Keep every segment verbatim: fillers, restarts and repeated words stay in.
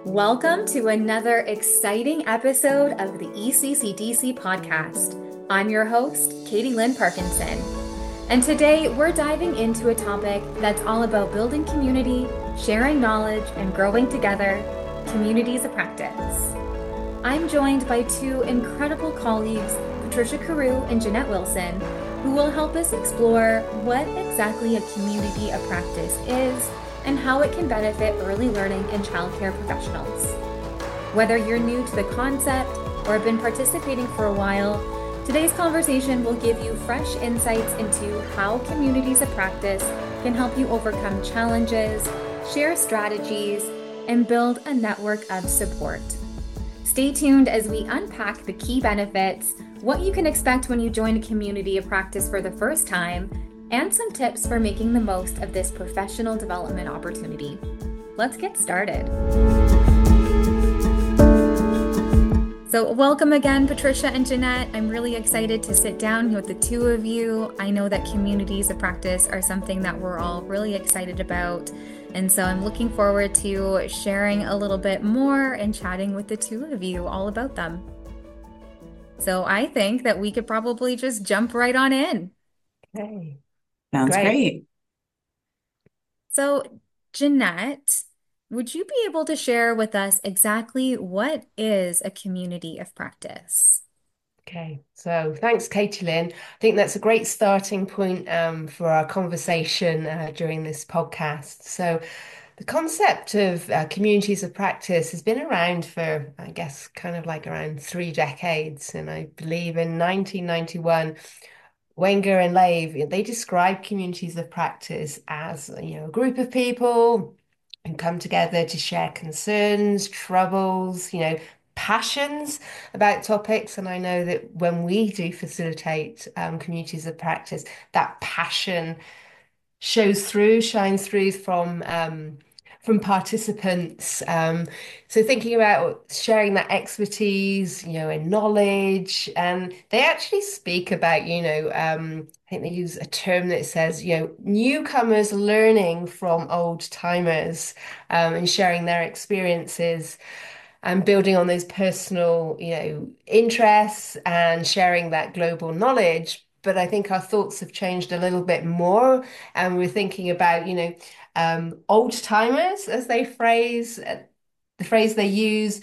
Welcome to another exciting episode of the E C C D C podcast. I'm your host, Katie Lynn Parkinson, and today we're diving into a topic that's all about building community, sharing knowledge, and growing together, communities of practice. I'm joined by two incredible colleagues, Patricia Carew and Jeanette Wilson, who will help us explore what exactly a community of practice is and how it can benefit early learning and childcare professionals. Whether you're new to the concept or have been participating for a while, today's conversation will give you fresh insights into how communities of practice can help you overcome challenges, share strategies, and build a network of support. Stay tuned as we unpack the key benefits, what you can expect when you join a community of practice for the first time, and some tips for making the most of this professional development opportunity. Let's get started. So welcome again, Patricia and Jeanette. I'm really excited to sit down with the two of you. I know that communities of practice are something that we're all really excited about. And so I'm looking forward to sharing a little bit more and chatting with the two of you all about them. So I think that we could probably just jump right on in. Okay. Sounds Great. great. So, Jeanette, would you be able to share with us exactly what is a community of practice? Okay. So thanks, Katie Lynn. I think that's a great starting point um, for our conversation uh, during this podcast. So the concept of uh, communities of practice has been around for, I guess, kind of like around three decades. And I believe in nineteen ninety-one, Wenger and Lave, they describe communities of practice as, you know, a group of people who come together to share concerns, troubles, you know, passions about topics. And I know that when we do facilitate um, communities of practice, that passion shows through, shines through from um, from participants. Um, so thinking about sharing that expertise, you know, and knowledge, and they actually speak about, you know, um, I think they use a term that says, you know, newcomers learning from old timers, um, and sharing their experiences and building on those personal, you know, interests and sharing that global knowledge. But I think our thoughts have changed a little bit more, and we're thinking about, you know, um, old timers, as they phrase, uh, the phrase they use,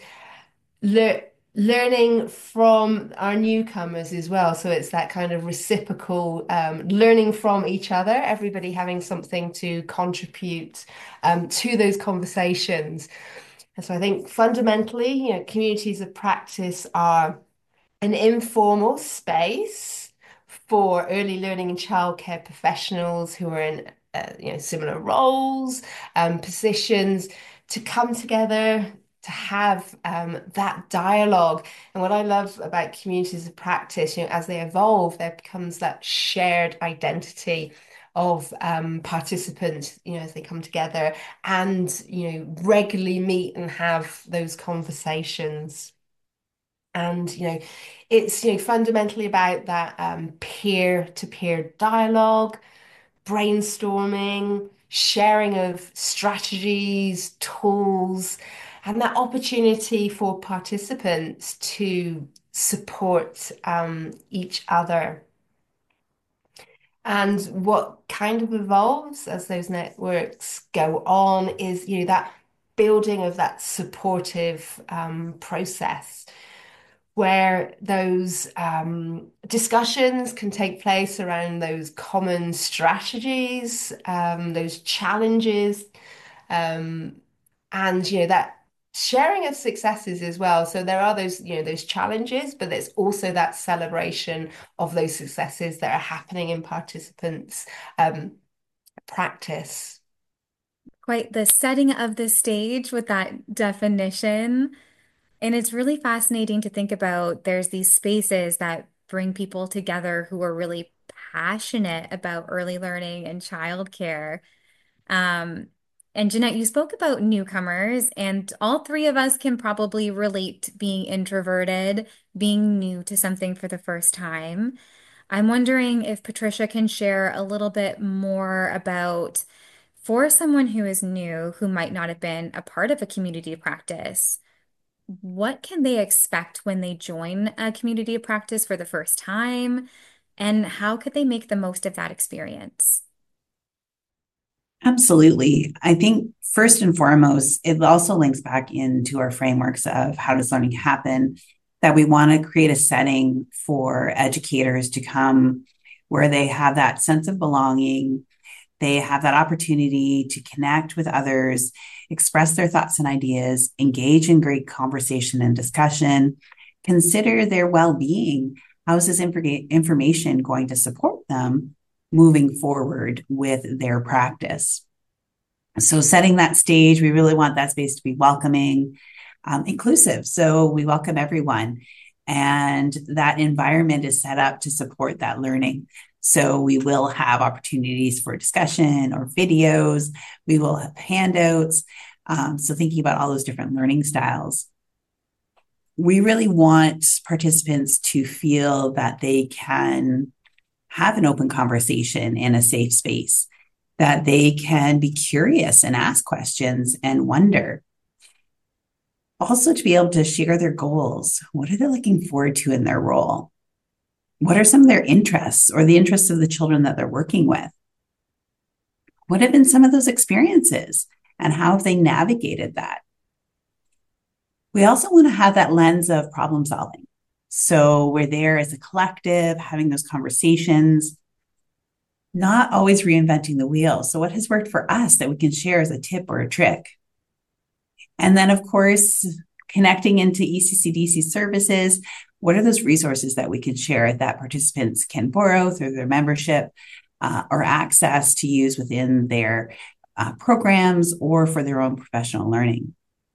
lear learning from our newcomers as well. So it's that kind of reciprocal um, learning from each other, everybody having something to contribute um, to those conversations. And so I think fundamentally, you know, communities of practice are an informal space for early learning and childcare professionals who are in uh, you know, similar roles, um, positions, to come together to have um, that dialogue. And what I love about communities of practice, you know, as they evolve, there becomes that shared identity of um, participants, you know, as they come together and, you know, regularly meet and have those conversations. And, you know, it's, you know, fundamentally about that um, peer-to-peer dialogue, brainstorming, sharing of strategies, tools, and that opportunity for participants to support um, each other. And what kind of evolves as those networks go on is, you know, that building of that supportive um, process where those um, discussions can take place around those common strategies, um, those challenges, um, and you know that sharing of successes as well. So there are those, you know, those challenges, but there's also that celebration of those successes that are happening in participants' um, practice. Quite the setting of the stage with that definition. And it's really fascinating to think about there's these spaces that bring people together who are really passionate about early learning and childcare. Um, and Jeanette, you spoke about newcomers, and all three of us can probably relate to being introverted, being new to something for the first time. I'm wondering if Patricia can share a little bit more about For someone who is new, who might not have been a part of a community practice, what can they expect when they join a community of practice for the first time? And how could they make the most of that experience? Absolutely. I think first and foremost, it also links back into our frameworks of how does learning happen, that we want to create a setting for educators to come where they have that sense of belonging. They have that opportunity to connect with others, express their thoughts and ideas, engage in great conversation and discussion, consider their well-being. How is this inf- information going to support them moving forward with their practice? So setting that stage, we really want that space to be welcoming, um, inclusive. So we welcome everyone. And that environment is set up to support that learning. So we will have opportunities for discussion or videos. We will have handouts. Um, so thinking about all those different learning styles. We really want participants to feel that they can have an open conversation in a safe space, that they can be curious and ask questions and wonder. Also to be able to share their goals. What are they looking forward to in their role? What are some of their interests or the interests of the children that they're working with? What have been some of those experiences and how have they navigated that? We also want to have that lens of problem solving. So we're there as a collective, having those conversations, not always reinventing the wheel. So what has worked for us that we can share as a tip or a trick? And then, of course, connecting into E C C D C services. What are those resources that we can share that participants can borrow through their membership uh, or access to use within their uh, programs or for their own professional learning?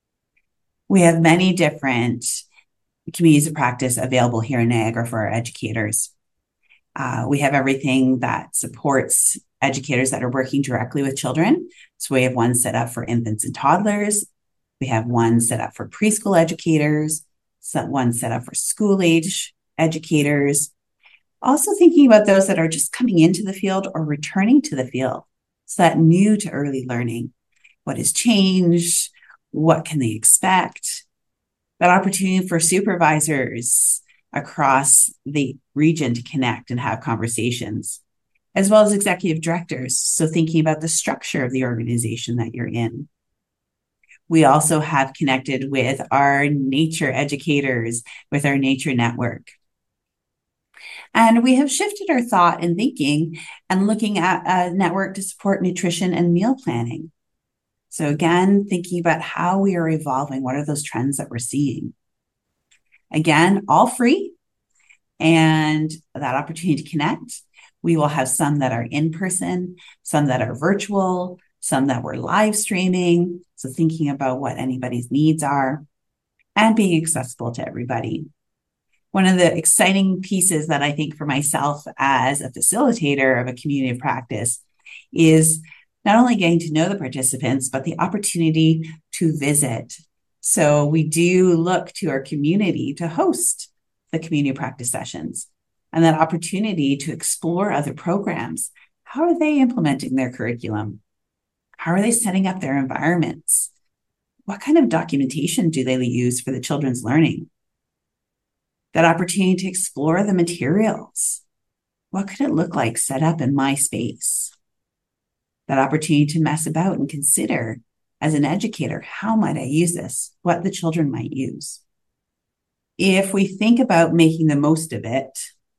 We have many different communities of practice available here in Niagara for our educators. Uh, we have everything that supports educators that are working directly with children. So we have one set up for infants and toddlers. We have one set up for preschool educators, one set up for school age educators. Also thinking about those that are just coming into the field or returning to the field. So that new to early learning. What has changed? What can they expect? That opportunity for supervisors across the region to connect and have conversations, as well as executive directors. So thinking about the structure of the organization that you're in. We also have connected with our nature educators, with our nature network. And we have shifted our thought and thinking and looking at a network to support nutrition and meal planning. So again, thinking about how we are evolving, what are those trends that we're seeing? Again, all free and that opportunity to connect. We will have some that are in person, some that are virtual, some that we're live streaming. So thinking about what anybody's needs are and being accessible to everybody. One of the exciting pieces that I think for myself as a facilitator of a community of practice is not only getting to know the participants, but the opportunity to visit. So we do look to our community to host the community practice sessions and that opportunity to explore other programs. How are they implementing their curriculum? How are they setting up their environments? What kind of documentation do they use for the children's learning? That opportunity to explore the materials. What could it look like set up in my space? That opportunity to mess about and consider as an educator, how might I use this? What the children might use. If we think about making the most of it,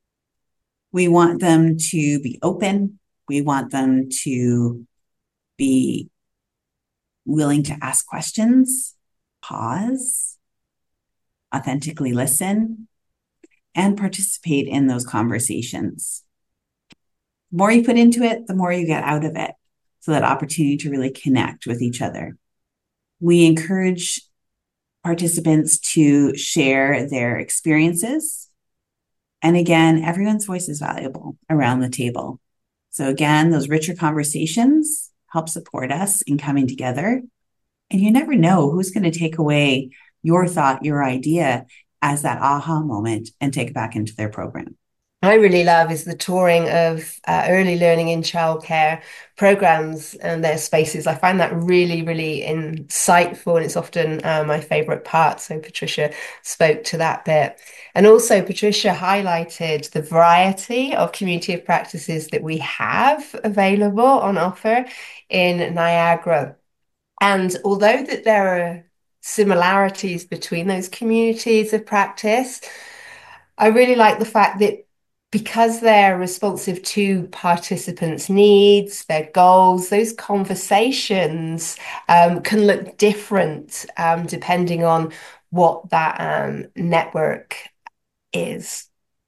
we want them to be open. We want them to be willing to ask questions, pause, authentically listen, and participate in those conversations. The more you put into it, the more you get out of it. So that opportunity to really connect with each other. We encourage participants to share their experiences. And again, everyone's voice is valuable around the table. So again, those richer conversations help support us in coming together. And you never know who's going to take away your thought, your idea as that aha moment and take it back into their program. I really love is the touring of uh, early learning in childcare programs and their spaces. I find that really, really insightful, and it's often uh, my favorite part. So Patricia spoke to that bit. And also, Patricia highlighted the variety of community of practices that we have available on offer in Niagara. And although that there are similarities between those communities of practice, I really like the fact that because they're responsive to participants' needs, their goals, those conversations um, can look different um, depending on what that um, network is.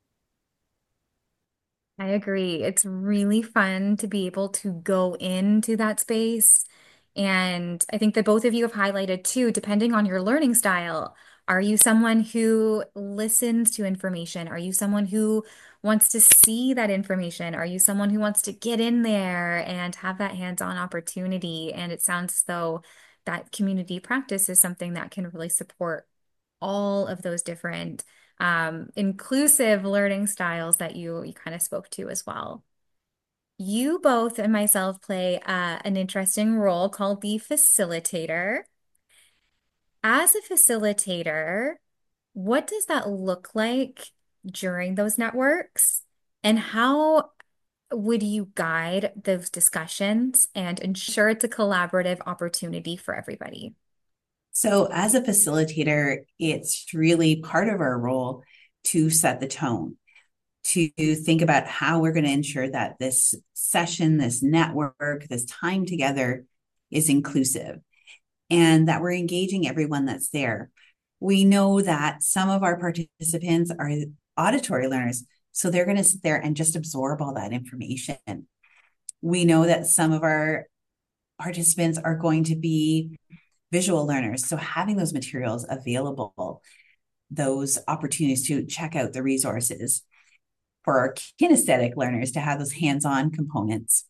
I agree. It's really fun to be able to go into that space. And I think that both of you have highlighted too, depending on your learning style. Are you someone who listens to information? Are you someone who wants to see that information? Are you someone who wants to get in there and have that hands-on opportunity? And it sounds as though that community practice is something that can really support all of those different um, inclusive learning styles that you you kind of spoke to as well. You both and myself play uh, an interesting role called the facilitator. As a facilitator, what does that look like during those networks? And how would you guide those discussions and ensure it's a collaborative opportunity for everybody? So, as a facilitator, it's really part of our role to set the tone, to think about how we're going to ensure that this session, this network, this time together is inclusive and that we're engaging everyone that's there. We know that some of our participants are auditory learners, so they're going to sit there and just absorb all that information. We know that some of our participants are going to be visual learners. So having those materials available, those opportunities to check out the resources for our kinesthetic learners to have those hands-on components.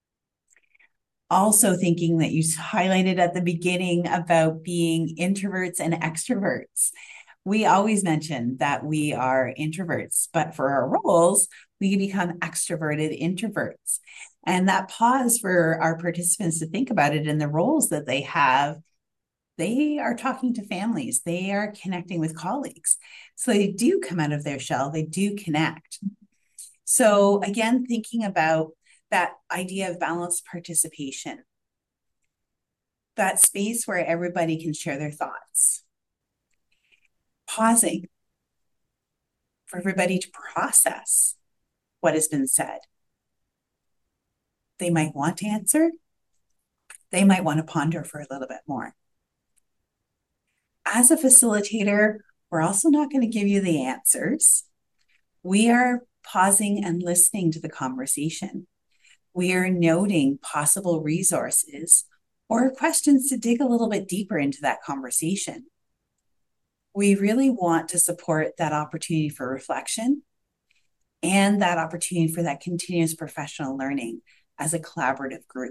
Also thinking that you highlighted at the beginning about being introverts and extroverts. We always mention that we are introverts, but for our roles, we become extroverted introverts. And that pause for our participants to think about it in the roles that they have. They are talking to families, they are connecting with colleagues. So they do come out of their shell, they do connect. So again, thinking about that idea of balanced participation, that space where everybody can share their thoughts, pausing for everybody to process what has been said. They might want to answer, they might want to ponder for a little bit more. As a facilitator, we're also not going to give you the answers. We are pausing and listening to the conversation. We are noting possible resources or questions to dig a little bit deeper into that conversation. We really want to support that opportunity for reflection and that opportunity for that continuous professional learning as a collaborative group.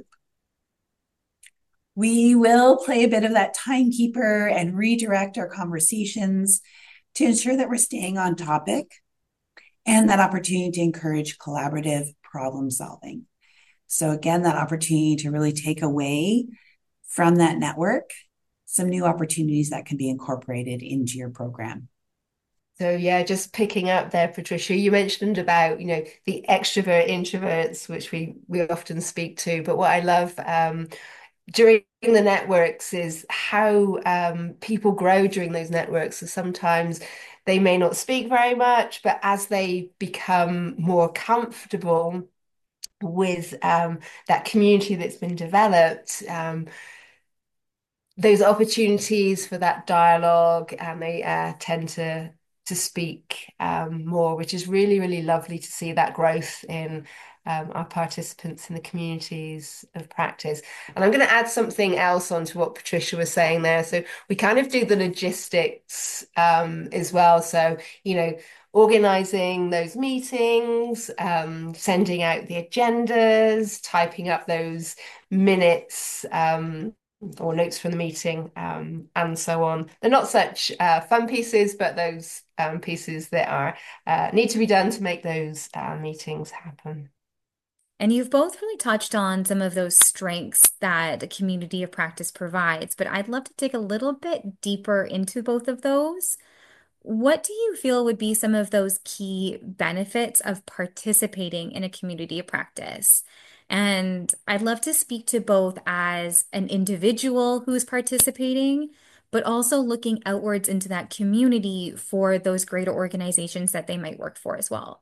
We will play a bit of that timekeeper and redirect our conversations to ensure that we're staying on topic and that opportunity to encourage collaborative problem solving. So again, that opportunity to really take away from that network some new opportunities that can be incorporated into your program. So yeah, just picking up there, Patricia, you mentioned about, you know, the extrovert introverts, which we we often speak to, but what I love um during the networks is how um, people grow during those networks. So sometimes they may not speak very much, but as they become more comfortable with um, that community that's been developed, um, those opportunities for that dialogue, and they uh, tend to to speak um, more, which is really, really lovely to see that growth in um, our participants in the communities of practice. And I'm going to add something else onto what Patricia was saying there. So we kind of do the logistics um, as well. So, you know, organizing those meetings, um, sending out the agendas, typing up those minutes, um, or notes from the meeting, um, and so on. They're not such uh, fun pieces, but those um, pieces that are uh, need to be done to make those uh, meetings happen. And you've both really touched on some of those strengths that a community of practice provides, but I'd love to dig a little bit deeper into both of those. What do you feel would be some of those key benefits of participating in a community of practice? And I'd love to speak to both as an individual who's participating, but also looking outwards into that community for those greater organizations that they might work for as well.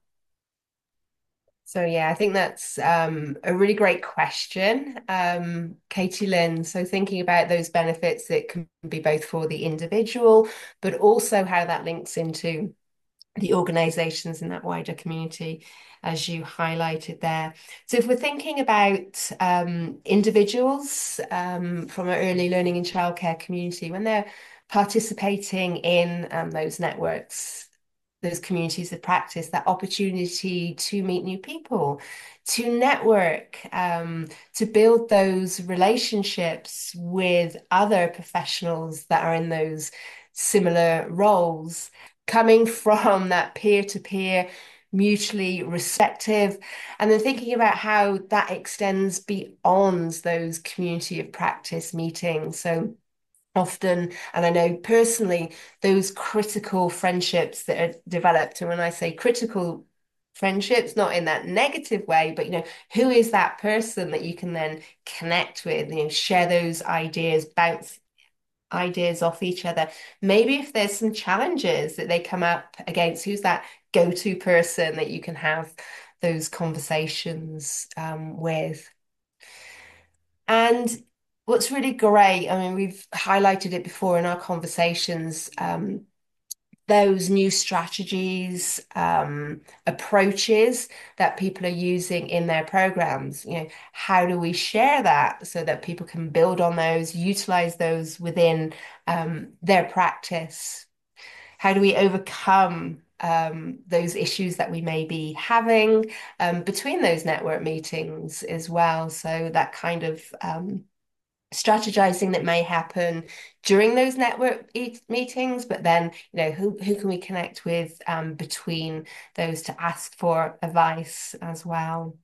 So yeah, I think that's um, a really great question, um, Katie Lynn. So thinking about those benefits that can be both for the individual, but also how that links into the organizations in that wider community, as you highlighted there. So if we're thinking about um, individuals um, from our early learning and childcare community, when they're participating in um, those networks, those communities of practice, that opportunity to meet new people, to network, um, to build those relationships with other professionals that are in those similar roles, coming from that peer-to-peer, mutually respective, and then thinking about how that extends beyond those community of practice meetings. So often, and I know personally, those critical friendships that are developed, and when I say critical friendships, not in that negative way, but you know, who is that person that you can then connect with, you know, share those ideas, bounce ideas off each other. Maybe if there's some challenges that they come up against, who's that go-to person that you can have those conversations um, with? And what's really great, I mean, we've highlighted it before in our conversations, um, those new strategies, um, approaches that people are using in their programs. You know, how do we share that so that people can build on those, utilize those within um, their practice? How do we overcome um, those issues that we may be having um, between those network meetings as well? So that kind of um, strategizing that may happen during those network e meetings, but then, you know, who, who can we connect with um, between those to ask for advice as well?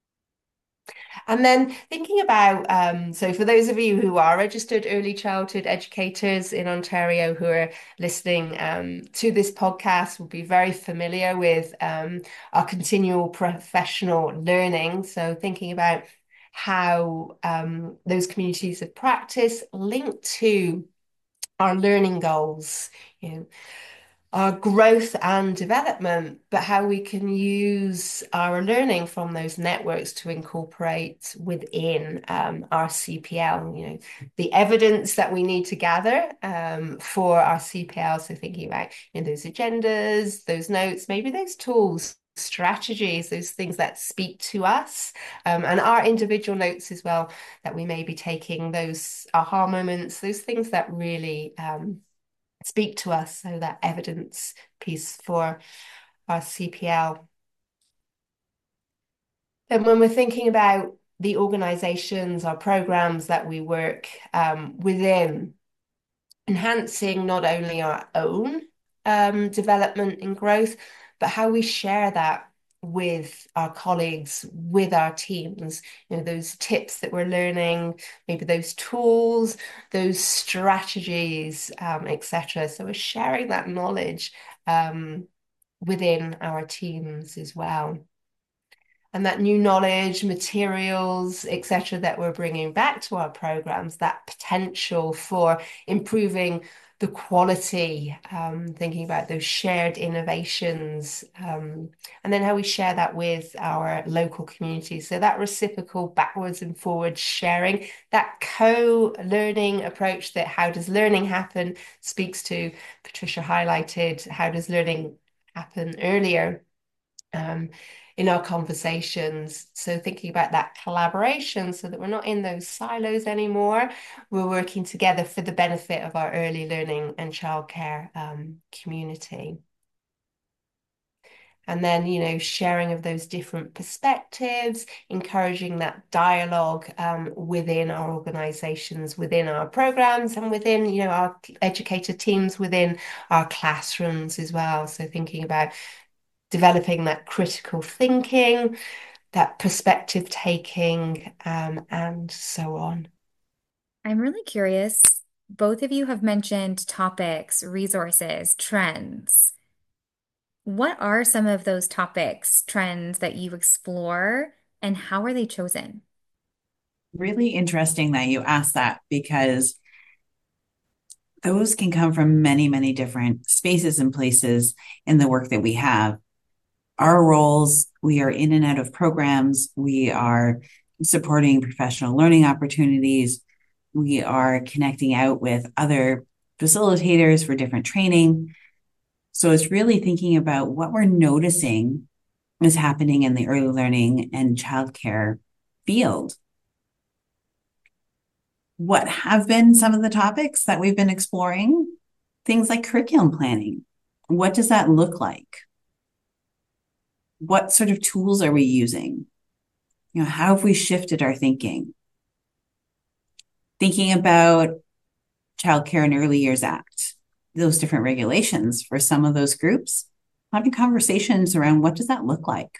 And then thinking about, um, so for those of you who are registered early childhood educators in Ontario who are listening um, to this podcast will be very familiar with um, our continual professional learning. So thinking about how um, those communities of practice link to our learning goals, you know, our growth and development, but how we can use our learning from those networks to incorporate within um, our C P L, you know, the evidence that we need to gather um, for our C P L. So thinking about, you know, those agendas, those notes, maybe those tools, strategies, those things that speak to us, um, and our individual notes as well, that we may be taking, those aha moments, those things that really um, speak to us, so that evidence piece for our C P L. And when we're thinking about the organizations, our programs that we work um, within, enhancing not only our own um, development and growth, but how we share that with our colleagues, with our teams, you know, those tips that we're learning, maybe those tools, those strategies, um, et cetera. So we're sharing that knowledge um, within our teams as well. And that new knowledge, materials, et cetera, that we're bringing back to our programs, that potential for improving the quality, um, thinking about those shared innovations, um, and then how we share that with our local communities. So that reciprocal backwards and forwards sharing, that co-learning approach, that how does learning happen, speaks to, Patricia highlighted, how does learning happen earlier um, in our conversations. So thinking about that collaboration so that we're not in those silos anymore. We're working together for the benefit of our early learning and childcare um, community. And then, you know, sharing of those different perspectives, encouraging that dialogue um, within our organizations, within our programs, and within, you know, our educator teams within our classrooms as well. So thinking about developing that critical thinking, that perspective taking, um, and so on. I'm really curious. Both of you have mentioned topics, resources, trends. What are some of those topics, trends that you explore, and how are they chosen? Really interesting that you asked that because those can come from many, many different spaces and places in the work that we have. Our roles, we are in and out of programs, we are supporting professional learning opportunities, we are connecting out with other facilitators for different training. So it's really thinking about what we're noticing is happening in the early learning and childcare field. What have been some of the topics that we've been exploring? Things like curriculum planning. What does that look like? What sort of tools are we using? You know, how have we shifted our thinking? Thinking about Child Care and Early Years Act, those different regulations for some of those groups, having conversations around what does that look like?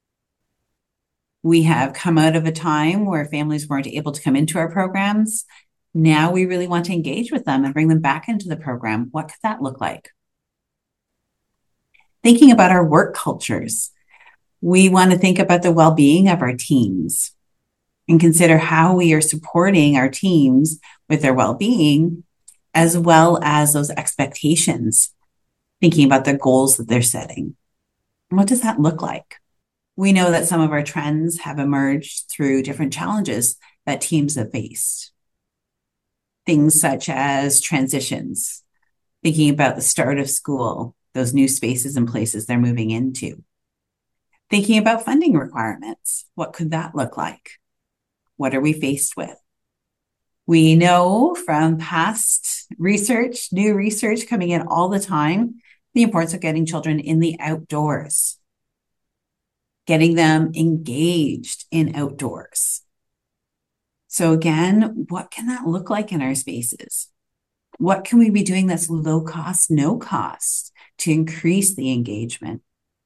We have come out of a time where families weren't able to come into our programs. Now we really want to engage with them and bring them back into the program. What could that look like? Thinking about our work cultures. We want to think about the well-being of our teams and consider how we are supporting our teams with their well-being, as well as those expectations, thinking about the goals that they're setting. What does that look like? We know that some of our trends have emerged through different challenges that teams have faced. Things such as transitions, thinking about the start of school, those new spaces and places they're moving into. Thinking about funding requirements. What could that look like? What are we faced with? We know from past research, new research coming in all the time, the importance of getting children in the outdoors, getting them engaged in outdoors. So again, what can that look like in our spaces? What can we be doing that's low cost, no cost to increase the engagement?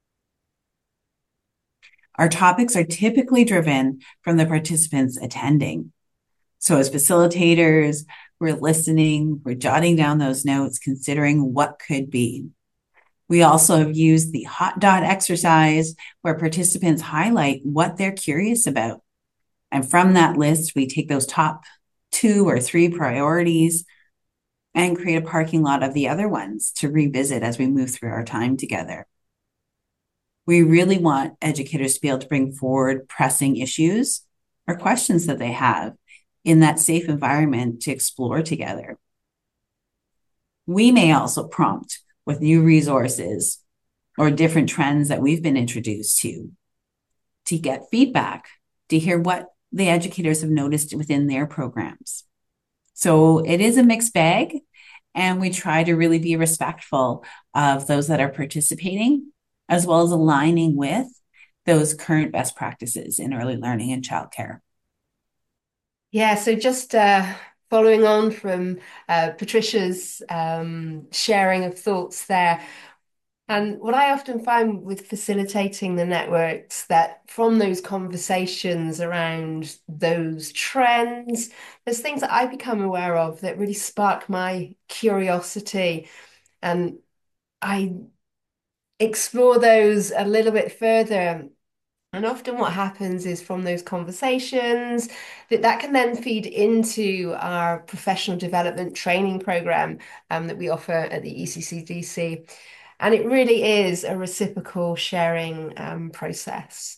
Our topics are typically driven from the participants attending. So as facilitators, we're listening, we're jotting down those notes, considering what could be. We also have used the hot dot exercise where participants highlight what they're curious about. And from that list, we take those top two or three priorities and create a parking lot of the other ones to revisit as we move through our time together. We really want educators to be able to bring forward pressing issues or questions that they have in that safe environment to explore together. We may also prompt with new resources or different trends that we've been introduced to, to get feedback, to hear what the educators have noticed within their programs. So it is a mixed bag, and we try to really be respectful of those that are participating, as well as aligning with those current best practices in early learning and childcare. Yeah, so just uh, following on from uh, Patricia's um, sharing of thoughts there, and what I often find with facilitating the networks, that from those conversations around those trends, there's things that I become aware of that really spark my curiosity, and I explore those a little bit further. And often what happens is from those conversations that that can then feed into our professional development training program um, that we offer at the E C C D C. And it really is a reciprocal sharing um, process.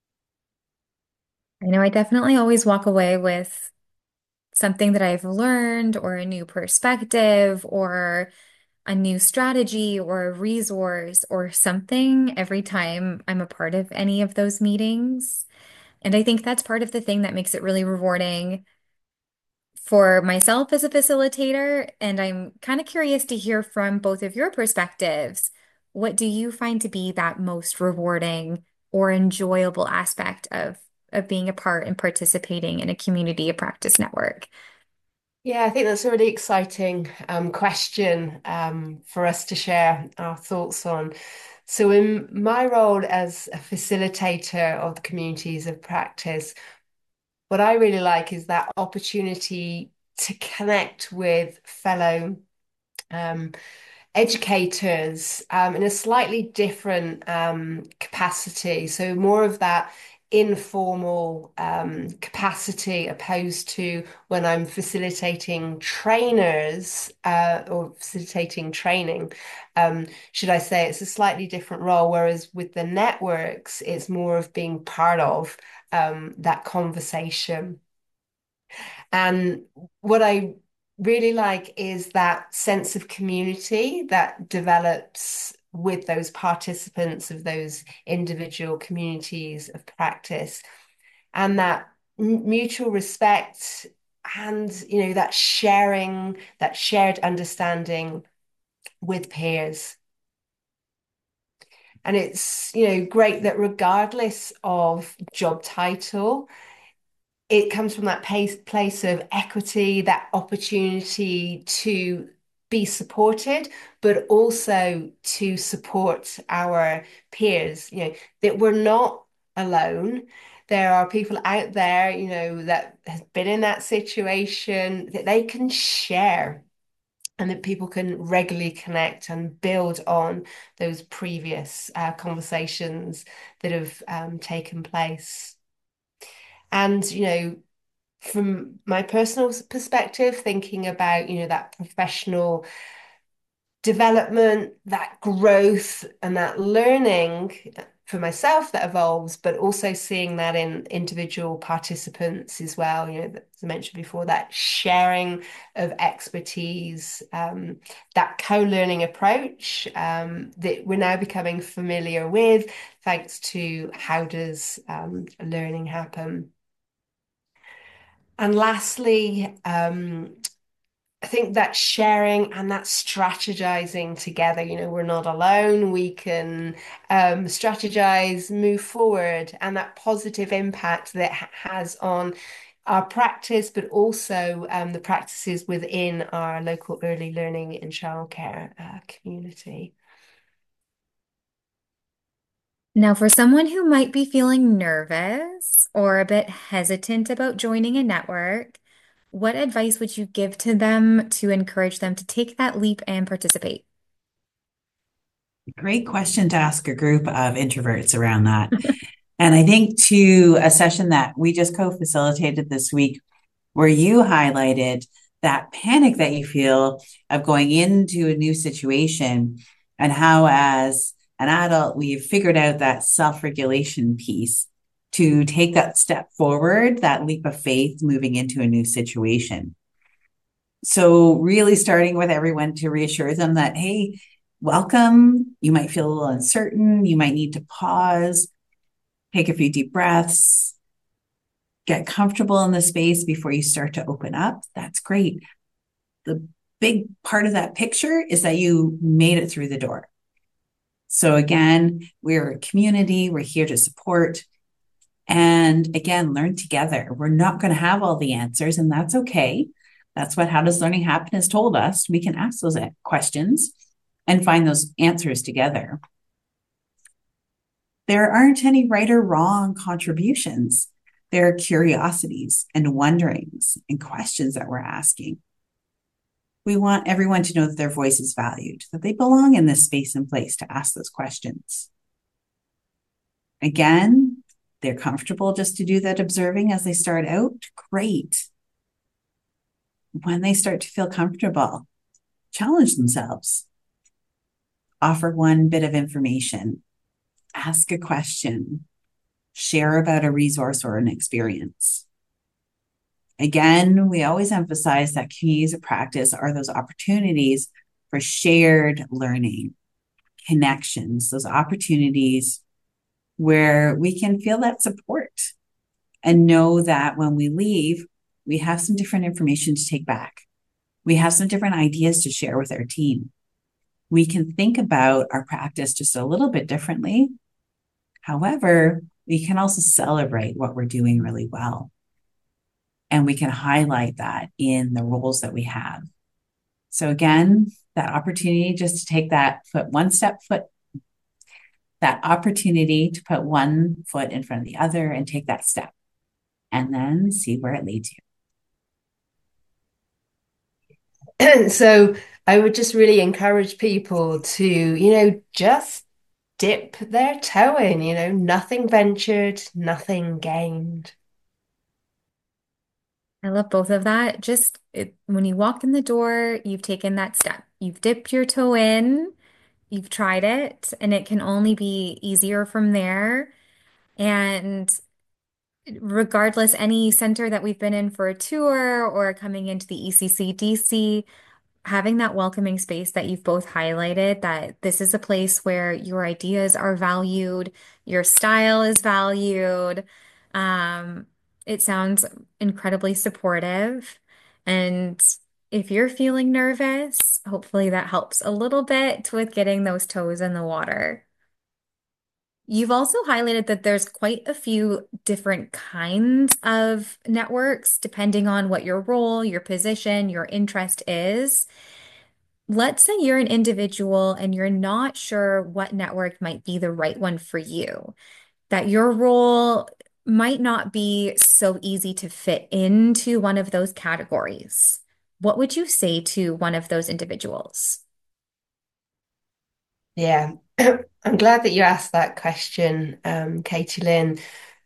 I know I definitely always walk away with something that I've learned or a new perspective or a new strategy or a resource or something every time I'm a part of any of those meetings. And I think that's part of the thing that makes it really rewarding for myself as a facilitator. And I'm kind of curious to hear from both of your perspectives. what do you find to be that most rewarding or enjoyable aspect of of being a part and participating in a community of practice network? Yeah, I think that's a really exciting um, question um, for us to share our thoughts on. So, in my role as a facilitator of the communities of practice, what I really like is that opportunity to connect with fellow um, educators um, in a slightly different um, capacity. So more of that informal um, capacity opposed to when I'm facilitating trainers uh, or facilitating training. Um, should I say it's a slightly different role, whereas with the networks, it's more of being part of um, that conversation. And what I really like is that sense of community that develops with those participants of those individual communities of practice, and that mutual respect and, you know, that sharing, that shared understanding with peers. And it's, you know, great that regardless of job title, it comes from that place, place of equity, that opportunity to be supported, but also to support our peers, you know, that we're not alone. There are people out there, you know, that have been in that situation that they can share and that people can regularly connect and build on those previous uh, conversations that have um, taken place. And, you know, from my personal perspective, thinking about, you know, that professional development, that growth and that learning for myself that evolves, but also seeing that in individual participants as well, you know, as I mentioned before, that sharing of expertise, um, that co-learning approach um, that we're now becoming familiar with, thanks to how does um, learning happen. And lastly, um, I think that sharing and that strategizing together, you know, we're not alone. We can um, strategize, move forward, and that positive impact that ha has on our practice, but also um, the practices within our local early learning and childcare uh, community. Now, for someone who might be feeling nervous or a bit hesitant about joining a network, what advice would you give to them to encourage them to take that leap and participate? Great question to ask a group of introverts around that. And I think to a session that we just co-facilitated this week, where you highlighted that panic that you feel of going into a new situation and how, as an adult, we've figured out that self-regulation piece to take that step forward, that leap of faith moving into a new situation. So really starting with everyone to reassure them that, hey, welcome. You might feel a little uncertain. You might need to pause, take a few deep breaths, get comfortable in the space before you start to open up. That's great. The big part of that picture is that you made it through the door. So again, we're a community. We're here to support. And again, learn together. We're not going to have all the answers, and that's okay. That's what How Does Learning Happen has told us. We can ask those questions and find those answers together. There aren't any right or wrong contributions. There are curiosities and wonderings and questions that we're asking. We want everyone to know that their voice is valued, that they belong in this space and place to ask those questions. Again, they're comfortable just to do that observing as they start out. Great. When they start to feel comfortable, challenge themselves. Offer one bit of information. Ask a question. Share about a resource or an experience. Again, we always emphasize that communities of practice are those opportunities for shared learning, connections, those opportunities where we can feel that support and know that when we leave, we have some different information to take back. We have some different ideas to share with our team. we can think about our practice just a little bit differently. However, we can also celebrate what we're doing really well. And we can highlight that in the roles that we have. So again, that opportunity just to take that foot one step foot, that opportunity to put one foot in front of the other and take that step, and then see where it leads you. So I would just really encourage people to, you know, just dip their toe in, you know, nothing ventured, nothing gained. I love both of that. Just it, when you walk in the door, you've taken that step. You've dipped your toe in, you've tried it, and it can only be easier from there. And regardless, any center that we've been in for a tour or coming into the E C C D C, having that welcoming space that you've both highlighted, that this is a place where your ideas are valued, your style is valued. Um, it sounds incredibly supportive. And if you're feeling nervous, hopefully that helps a little bit with getting those toes in the water. You've also highlighted that there's quite a few different kinds of networks depending on what your role, your position, your interest is. Let's say you're an individual and you're not sure what network might be the right one for you, that your role might not be so easy to fit into one of those categories. What would you say to one of those individuals? Yeah, I'm glad that you asked that question, um, Katie Lynn.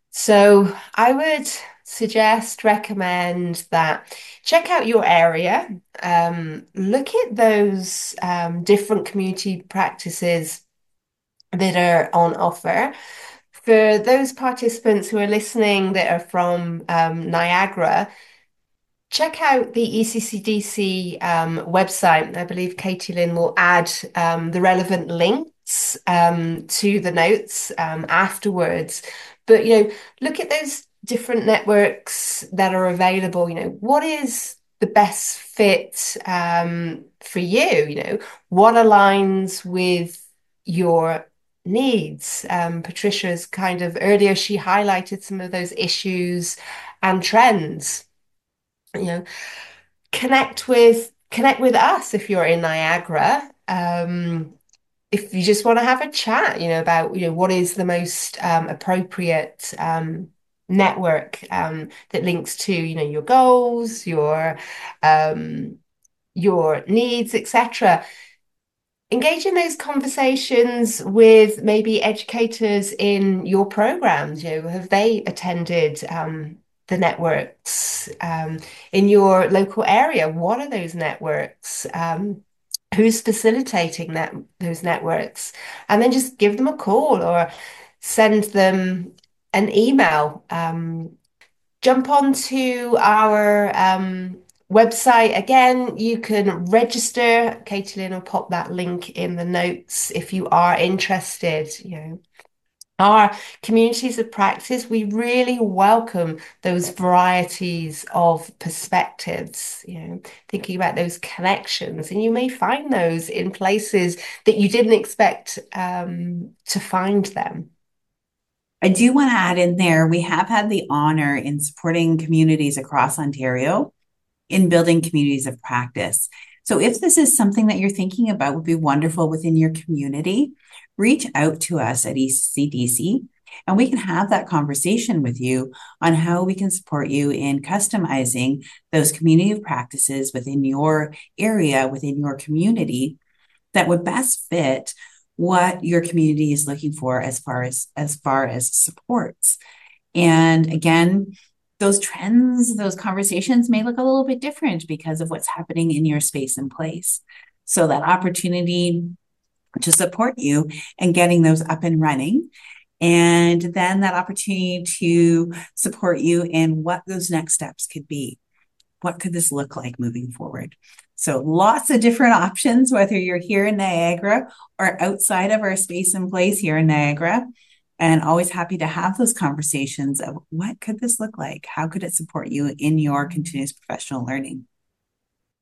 So I would suggest, recommend that check out your area, um, look at those um, different community practices that are on offer. For those participants who are listening that are from um, Niagara, check out the E C C D C um, website. I believe Katie Lynn will add um, the relevant links um, to the notes um, afterwards. But, you know, look at those different networks that are available. You know, what is the best fit um, for you? You know, what aligns with your needs? Um, Patricia's kind of earlier, she highlighted some of those issues and trends. You know, connect with connect with us if you're in Niagara. Um, if you just want to have a chat, you know, about, you know, what is the most um, appropriate um, network um, that links to, you know, your goals, your um, your needs, et cetera. Engage in those conversations with maybe educators in your programs. You know, have they attended um, the networks um, in your local area? What are those networks? Um, who's facilitating that those networks? And then just give them a call or send them an email. Um, jump onto our um, website. Again, you can register. Caitlin will pop that link in the notes if you are interested. You know, our communities of practice, we really welcome those varieties of perspectives, you know, thinking about those connections. And you may find those in places that you didn't expect um, to find them. I do want to add in there, we have had the honor in supporting communities across Ontario in building communities of practice. So if this is something that you're thinking about would be wonderful within your community, reach out to us at E C C D C and we can have that conversation with you on how we can support you in customizing those community of practices within your area, within your community that would best fit what your community is looking for as far as as far as supports. And again, those trends, those conversations may look a little bit different because of what's happening in your space and place. So that opportunity to support you and getting those up and running, and then that opportunity to support you in what those next steps could be. What could this look like moving forward? So lots of different options, whether you're here in Niagara or outside of our space and place here in Niagara. And always happy to have those conversations of what could this look like? How could it support you in your continuous professional learning?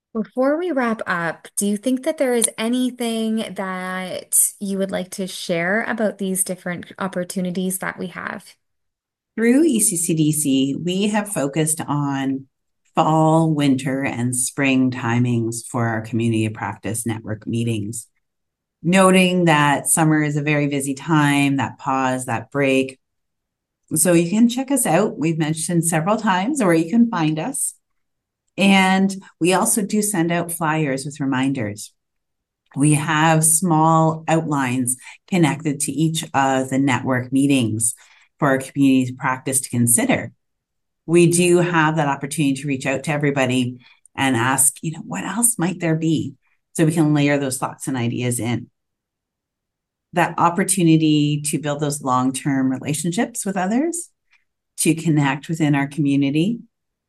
Before we wrap up, do you think that there is anything that you would like to share about these different opportunities that we have? Through E C C D C, we have focused on fall, winter, and spring timings for our community of practice network meetings, noting that summer is a very busy time, that pause, that break. So you can check us out. We've mentioned several times, or you can find us. And we also do send out flyers with reminders. We have small outlines connected to each of the network meetings for our community practice to consider. We do have that opportunity to reach out to everybody and ask, you know, what else might there be? So we can layer those thoughts and ideas in. That opportunity to build those long-term relationships with others, to connect within our community,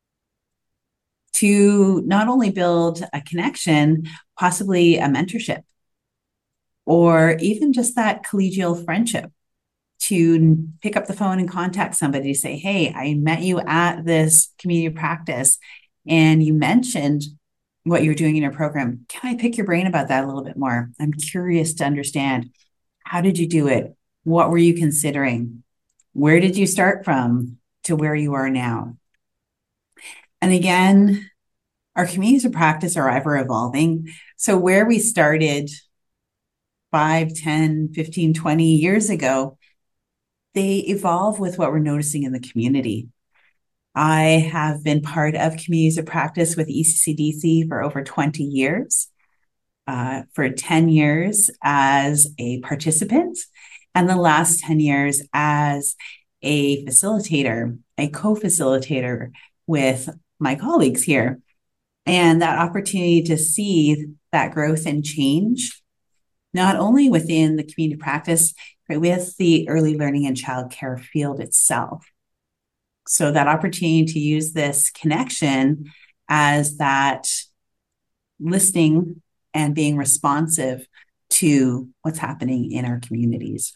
to not only build a connection, possibly a mentorship, or even just that collegial friendship, to pick up the phone and contact somebody to say, hey, I met you at this community practice and you mentioned what you're doing in your program. Can I pick your brain about that a little bit more? I'm curious to understand. How did you do it? What were you considering? Where did you start from to where you are now? And again, our communities of practice are ever evolving. So where we started five, ten, fifteen, twenty years ago, they evolve with what we're noticing in the community. I have been part of communities of practice with E C C D C for over twenty years, uh, for ten years as a participant, and the last ten years as a facilitator, a co-facilitator with my colleagues here. And that opportunity to see that growth and change, not only within the community practice, but with the early learning and childcare field itself. So that opportunity to use this connection as that listening and being responsive to what's happening in our communities.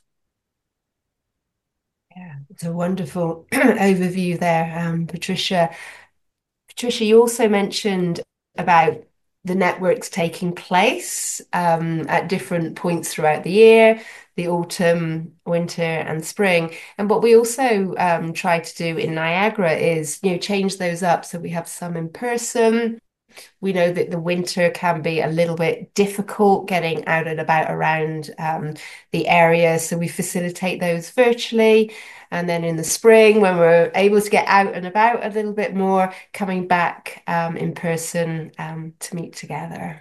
Yeah, it's a wonderful overview there, um, Patricia. Patricia, you also mentioned about the networks taking place um, at different points throughout the year, the autumn, winter, and spring. And what we also um, try to do in Niagara is, you know, change those up. So we have some in person. We know that the winter can be a little bit difficult getting out and about around um, the area. So we facilitate those virtually. And then in the spring, when we're able to get out and about a little bit more, coming back um, in person um, to meet together.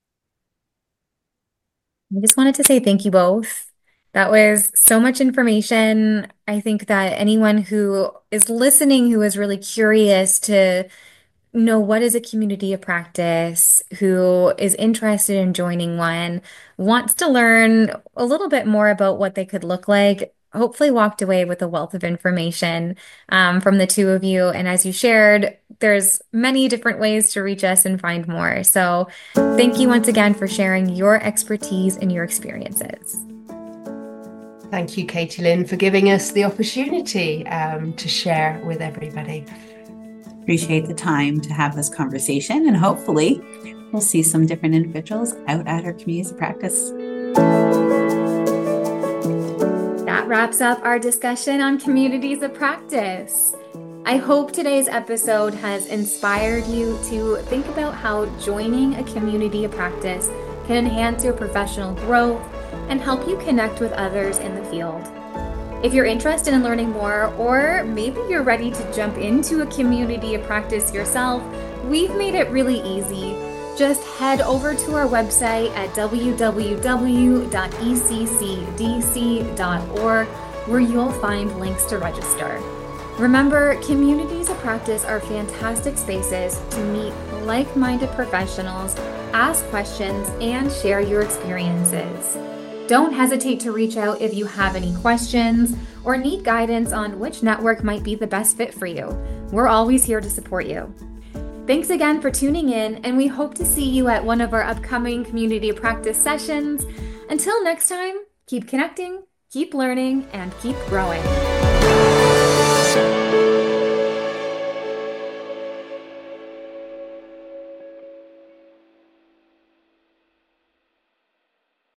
I just wanted to say thank you both. That was so much information. I think that anyone who is listening, who is really curious to know what is a community of practice, who is interested in joining one, wants to learn a little bit more about what they could look like, hopefully walked away with a wealth of information um, from the two of you. And as you shared, there's many different ways to reach us and find more. So thank you once again for sharing your expertise and your experiences. Thank you, Katie Lynn, for giving us the opportunity um, to share with everybody. Appreciate the time to have this conversation, and hopefully we'll see some different individuals out at our communities of practice. That wraps up our discussion on communities of practice. I hope today's episode has inspired you to think about how joining a community of practice can enhance your professional growth and help you connect with others in the field. If you're interested in learning more, or maybe you're ready to jump into a community of practice yourself, we've made it really easy. Just head over to our website at w w w dot e c c d c dot org, where you'll find links to register. Remember, communities of practice are fantastic spaces to meet like-minded professionals, ask questions, and share your experiences. Don't hesitate to reach out if you have any questions or need guidance on which network might be the best fit for you. We're always here to support you. Thanks again for tuning in, and we hope to see you at one of our upcoming community of practice sessions. Until next time, keep connecting, keep learning, and keep growing.